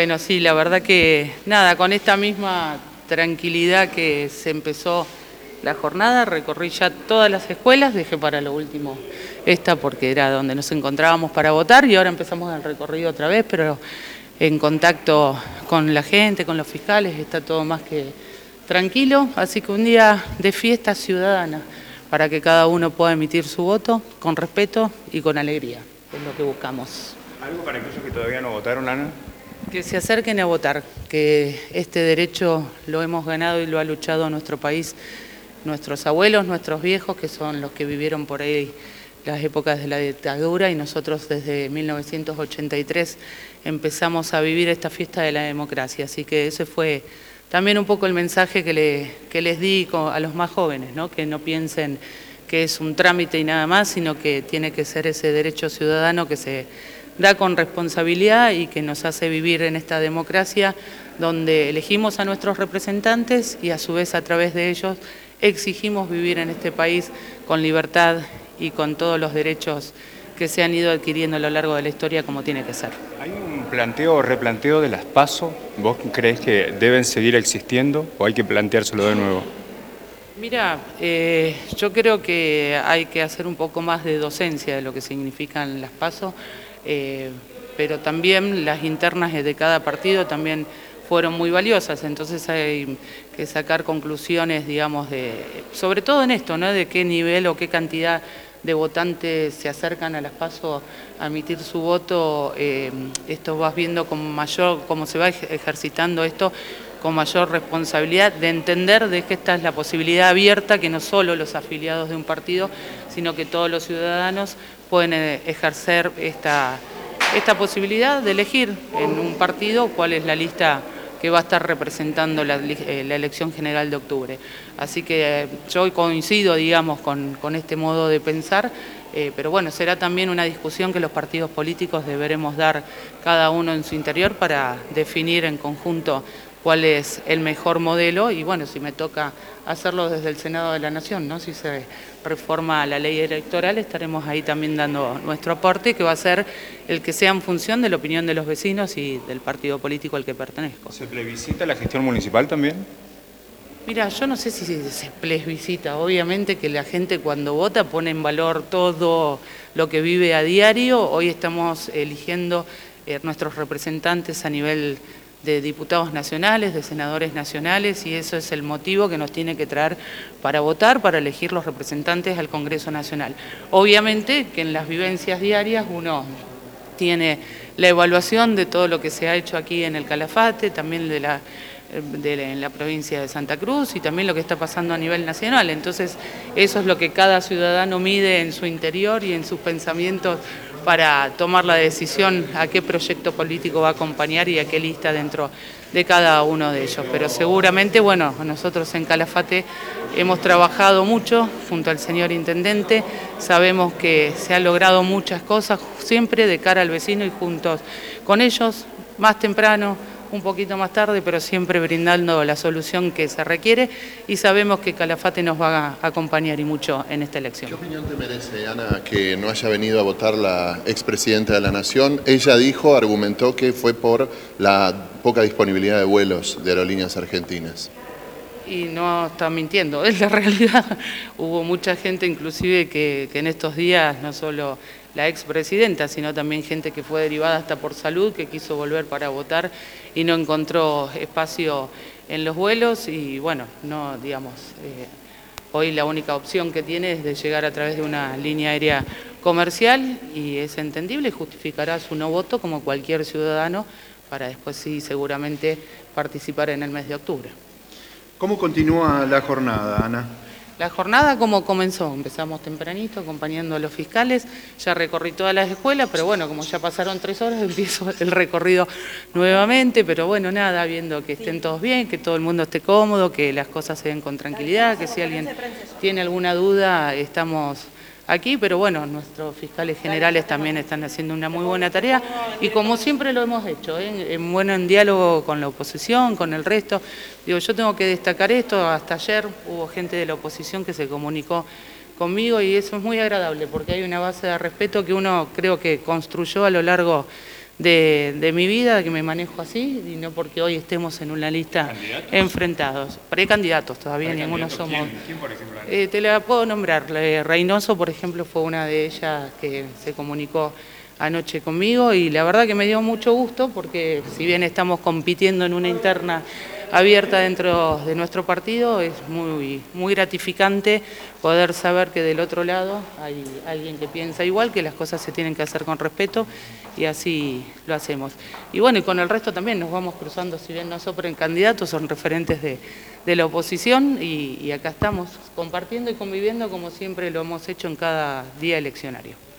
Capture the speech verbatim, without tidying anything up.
Bueno, sí, la verdad que nada, con esta misma tranquilidad que se empezó la jornada, recorrí ya todas las escuelas, dejé para lo último esta porque era donde nos encontrábamos para votar y ahora empezamos el recorrido otra vez, pero en contacto con la gente, con los fiscales, está todo más que tranquilo, así que un día de fiesta ciudadana para que cada uno pueda emitir su voto con respeto y con alegría, es lo que buscamos. ¿Algo para aquellos que todavía no votaron, Ana? Que se acerquen a votar, que este derecho lo hemos ganado y lo ha luchado nuestro país, nuestros abuelos, nuestros viejos, que son los que vivieron por ahí las épocas de la dictadura, y nosotros desde mil novecientos ochenta y tres empezamos a vivir esta fiesta de la democracia. Así que ese fue también un poco el mensaje que, le, que les di a los más jóvenes, ¿no? Que no piensen que es un trámite y nada más, sino que tiene que ser ese derecho ciudadano que se da con responsabilidad y que nos hace vivir en esta democracia donde elegimos a nuestros representantes y a su vez a través de ellos exigimos vivir en este país con libertad y con todos los derechos que se han ido adquiriendo a lo largo de la historia como tiene que ser. ¿Hay un planteo o replanteo de las PASO? ¿Vos creés que deben seguir existiendo o hay que planteárselo de nuevo? Mira, eh, yo creo que hay que hacer un poco más de docencia de lo que significan las PASO, eh, pero también las internas de cada partido también fueron muy valiosas, entonces hay que sacar conclusiones, digamos, de, sobre todo en esto, ¿no? De qué nivel o qué cantidad de votantes se acercan a las PASO a emitir su voto. Eh, esto vas viendo con mayor, cómo se va ejercitando esto, con mayor responsabilidad de entender de que esta es la posibilidad abierta, que no solo los afiliados de un partido, sino que todos los ciudadanos pueden ejercer esta, esta posibilidad de elegir en un partido cuál es la lista que va a estar representando la, la elección general de octubre. Así que yo coincido, digamos, con, con este modo de pensar, eh, pero bueno, será también una discusión que los partidos políticos deberemos dar cada uno en su interior para definir en conjunto cuál es el mejor modelo y bueno, si me toca hacerlo desde el Senado de la Nación, ¿no? Si se reforma la ley electoral, estaremos ahí también dando nuestro aporte, que va a ser el que sea en función de la opinión de los vecinos y del partido político al que pertenezco. ¿Se plebiscita la gestión municipal también? Mira, yo no sé si se plebiscita, obviamente que la gente cuando vota pone en valor todo lo que vive a diario. Hoy estamos eligiendo eh, nuestros representantes a nivel de diputados nacionales, de senadores nacionales, y eso es el motivo que nos tiene que traer para votar, para elegir los representantes al Congreso Nacional. Obviamente que en las vivencias diarias uno tiene la evaluación de todo lo que se ha hecho aquí en el Calafate, también de la, de la, en la provincia de Santa Cruz y también lo que está pasando a nivel nacional. Entonces eso es lo que cada ciudadano mide en su interior y en sus pensamientos para tomar la decisión a qué proyecto político va a acompañar y a qué lista dentro de cada uno de ellos. Pero seguramente, bueno, nosotros en Calafate hemos trabajado mucho junto al señor Intendente, sabemos que se han logrado muchas cosas siempre de cara al vecino y juntos con ellos, más temprano, un poquito más tarde, pero siempre brindando la solución que se requiere y sabemos que Calafate nos va a acompañar y mucho en esta elección. ¿Qué opinión te merece, Ana, que no haya venido a votar la expresidenta de la Nación? Ella dijo, argumentó que fue por la poca disponibilidad de vuelos de aerolíneas argentinas. Y no está mintiendo, es la realidad. Hubo mucha gente inclusive que, que en estos días, no solo la expresidenta, sino también gente que fue derivada hasta por salud, que quiso volver para votar y no encontró espacio en los vuelos y bueno, no, digamos, eh, hoy la única opción que tiene es de llegar a través de una línea aérea comercial y es entendible y justificará su no voto como cualquier ciudadano para después sí seguramente participar en el mes de octubre. ¿Cómo continúa la jornada, Ana? La jornada, ¿cómo comenzó? Empezamos tempranito acompañando a los fiscales, ya recorrí todas las escuelas, pero bueno, como ya pasaron tres horas, empiezo el recorrido nuevamente, pero bueno, nada, viendo que estén todos bien, que todo el mundo esté cómodo, que las cosas se den con tranquilidad, que si alguien tiene alguna duda, estamos aquí, pero bueno, nuestros fiscales generales también están haciendo una muy buena tarea y como siempre lo hemos hecho, ¿eh? en bueno en diálogo con la oposición, con el resto. Digo, yo tengo que destacar esto, hasta ayer hubo gente de la oposición que se comunicó conmigo y eso es muy agradable porque hay una base de respeto que uno creo que construyó a lo largo de, de mi vida, que me manejo así, y no porque hoy estemos en una lista ¿Candidatos? enfrentados. Precandidatos todavía, ninguno ¿Precandidatos? somos. ¿Quién, quién, por ejemplo? Eh, te la puedo nombrar. Eh, Reynoso, por ejemplo, fue una de ellas que se comunicó anoche conmigo y la verdad que me dio mucho gusto porque si bien estamos compitiendo en una interna abierta dentro de nuestro partido, es muy, muy gratificante poder saber que del otro lado hay alguien que piensa igual, que las cosas se tienen que hacer con respeto y así lo hacemos. Y bueno, y con el resto también nos vamos cruzando, si bien no son candidatos, son referentes de, de la oposición y, y acá estamos compartiendo y conviviendo como siempre lo hemos hecho en cada día eleccionario.